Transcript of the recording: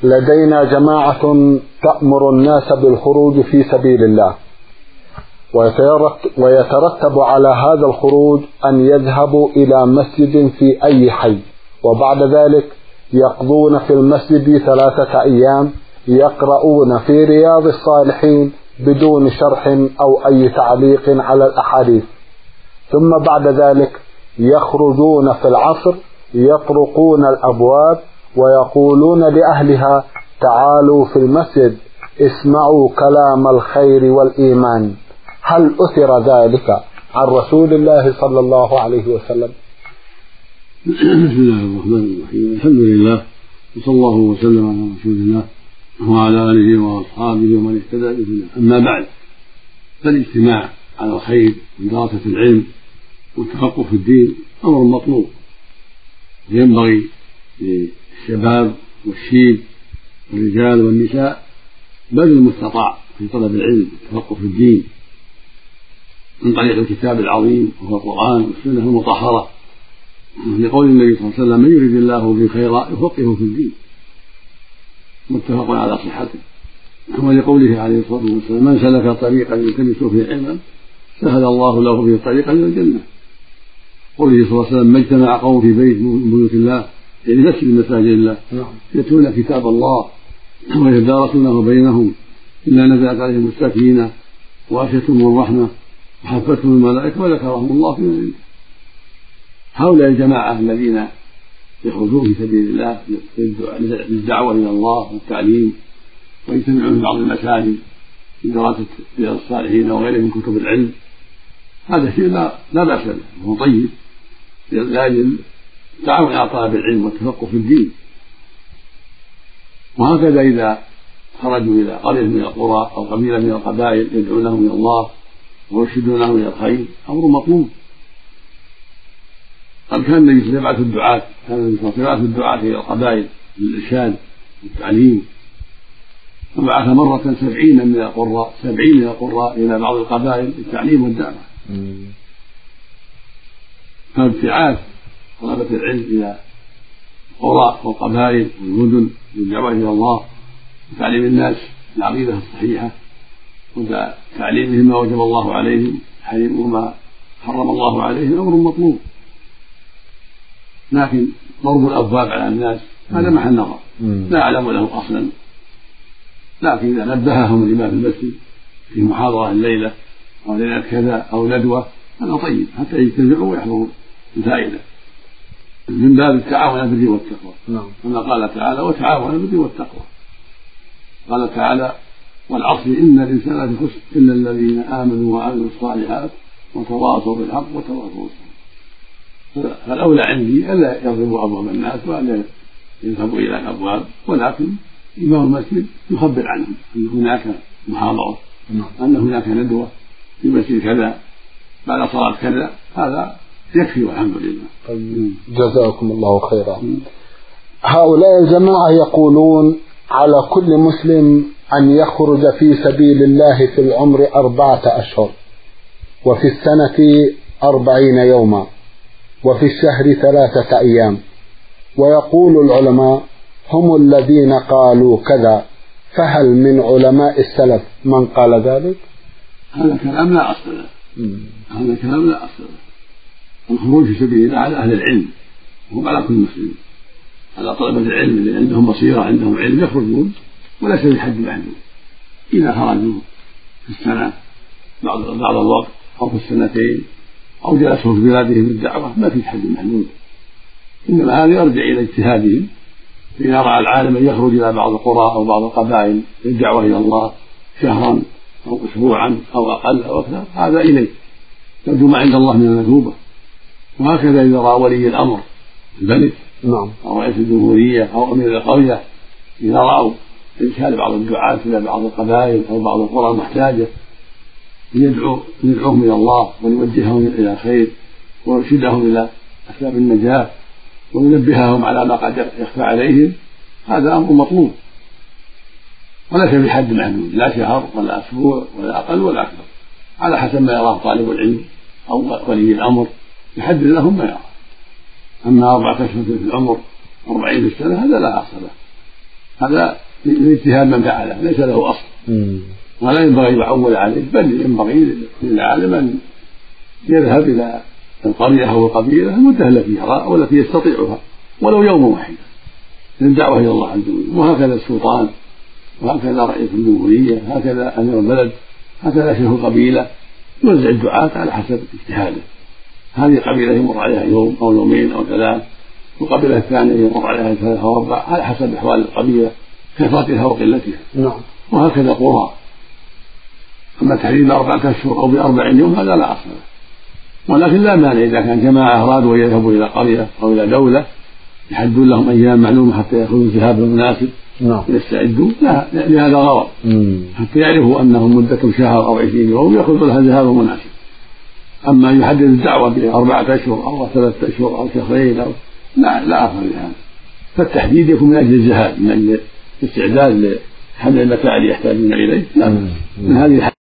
لدينا جماعة تأمر الناس بالخروج في سبيل الله، ويترتب على هذا الخروج أن يذهبوا إلى مسجد في أي حي، وبعد ذلك يقضون في المسجد 3 أيام يقرؤون في رياض الصالحين بدون شرح أو أي تعليق على الأحاديث، ثم بعد ذلك يخرجون في العصر يطرقون الأبواب ويقولون لأهلها: تعالوا في المسجد اسمعوا كلام الخير والإيمان. هل أثر ذلك عن رسول الله صلى الله عليه وسلم؟ بسم الله الرحمن الرحيم. الحمد لله، وصلى الله وسلم على رسول الله وعلى آله وأصحابه ومن اهتدى بهداه. أما بعد، فالاجتماع على الخير ودراسة العلم والتفقه في الدين أمر مطلوب، ينبغي للشباب والشيب والرجال والنساء بذل المستطاع في طلب العلم والتفقه في الدين من طريق الكتاب العظيم وهو القرآن والسنة المطهرة، لقول النبي صلى الله عليه وسلم: من يريد الله به خيرا يفقهه في الدين، متفق على صحته. ولقوله عليه الصلاة والسلام: من سلك طريقا يلتمس فيه علما سهل الله له به طريقا إلى الجنة. قوله صلى الله عليه وسلم: ما اجتمع قوم في بيت من بيوت الله، يعني مسجد من مساجد الله، يتلون كتاب الله ويتدارسونه بينهم إلا نزلت عليهم السكينة وغشيتهم الرحمة وحفتهم الملائكة وذكرهم الله في من عنده. هؤلاء الجماعة الذين يخرجون في سبيل الله للدعوة إلى الله والتعليم، ويجتمعون في بعض المساجد لدراسة رياض الصالحين وغيره من كتب العلم، هذا شيء لا بأس به وهو طيب لأجل التعاون على طلب العلم والتفقه في الدين. وهكذا إذا خرجوا إلى قرية من القرى أو قبيلة من القبائل يدعونهم إلى الله ويرشدونهم إلى الخير أمر مطلوب. قد كان النبي صلى الله عليه وسلم يبعث الدعاة إلى القبائل للإرشاد والتعليم، وبعث مرة 70 من القراء إلى بعض القبائل للتعليم والدعوة. فابتعاث طلبة العلم إلى القرى والقبائل والمدن للدعوة إلى الله وتعليم الناس العقيدة الصحيحة وتعليمهم ما وجب الله عليهم وما حرم الله عليهم أمر مطلوب. لكن ضرب الأبواب على الناس هذا محل نظر لا أعلم له أصلا، لكن إذا نبههم الإمام المسجد في محاضرة الليلة أو ليلة كذا أو ندوة هذا طيب حتى يجتمعوا ويحضروا الفائدة من باب التعاون على البر والتقوى. كما قال تعالى: وتعاونوا على البر والتقوى. قال تعالى: والعصر إن الإنسان لفي خسر إلا الذين آمنوا وعملوا الصالحات وتواصوا بالحق وتواصوا بالصبر. فالأولى عندي ألا يضربوا أبواب الناس وألا يذهبوا إلى الأبواب، ولكن إمام المسجد يخبر عنهم أن هناك محاضرة، أن هناك ندوة في مسجد كذا بعد صلاة كذا، هذا يكفي والحمد لله. جزاكم الله خيرا. هؤلاء الجماعة يقولون: على كل مسلم أن يخرج في سبيل الله في العمر 4 أشهر، وفي السنة 40 يوما، وفي الشهر 3 أيام. ويقول العلماء: هم الذين قالوا كذا، فهل من علماء السلف من قال ذلك؟ هذا كلام لا أصل له. الخروج في سبيل الله على أهل العلم وهم على كل مسلم، على طلبة العلم اللي عندهم بصيرة عندهم علم يخرجون وليس بحد محدود. إذا خرجوا في السنة بعض الوقت أو في السنتين أو جلسوا في بلادهم بالدعوة ما في حد محدود، إنما هذا يرجع إلى اجتهادهم. إذا رأى العالم أن يخرج إلى بعض القرى أو بعض القبائل للدعوة إلى الله شهرا أو أسبوعا أو أقل أو أكثر، هذا إليه يرجو ما عند الله من المثوبة. وهكذا إذا رأى ولي الأمر الملك أو رئيس الجمهورية أو أمير القرية، إذا رأوا إرسال بعض الدعاة إلى بعض القبائل أو بعض القرى المحتاجة يدعوهم إلى الله ويوجههم إلى الخير ويرشدهم إلى أسباب النجاة وينبههم على ما قد يخفى عليهم، هذا أمر مطلوب وليس بحد محدود، لا شهر ولا أسبوع ولا أقل ولا أكثر، على حسب ما يراه طالب العلم أو ولي الأمر يحدد لهم ما يراه. أما 4 أشهر في العمر 40 في السنة هذا لا أصل له، هذا لاجتهاد من فعله ليس له أصل، ولا ينبغي يعول عليه، بل ينبغي للعالم أن يذهب إلى القرية أو القبيلة المدة التي يرى والتي يستطيعها ولو يوم واحد للدعوة إلى الله عز وجل. وهكذا السلطان، وهكذا رئيس الجمهورية، هكذا أمير البلد، هكذا شيخ القبيلة يوزع الدعاة على حسب اجتهاده. هذه قبيلة يمر عليها يوم أو يومين أو ثلاث، والقبيلة الثانية يمر عليها ثلاثة أو أربعة، على حسب أحوال القبيلة كثرتها وقلتها. وهكذا قرى. أما تحديد 4 أشهر أو ب40 يوم هذا لا أصل له، ولكن لا مانع إذا كان جماعة أرادوا أن يذهبوا إلى قرية أو إلى دولة يحدون لهم أيام معلومة حتى يأخذوا الذهاب المناسب يستعدوا لهذا الغرض، حتى يعرفوا أنهم مدة شهر أو 20 يوم يأخذوا لها الذهاب المناسب. أما يحدد الدعوة ب4 أشهر أو 3 أشهر أو شهرين أو لا أصل لهذا. فالتحديد يكون من أجل الذهاب، من أجل الاستعداد لحمل المتاع اللي يحتاجون إليه، لا من هذه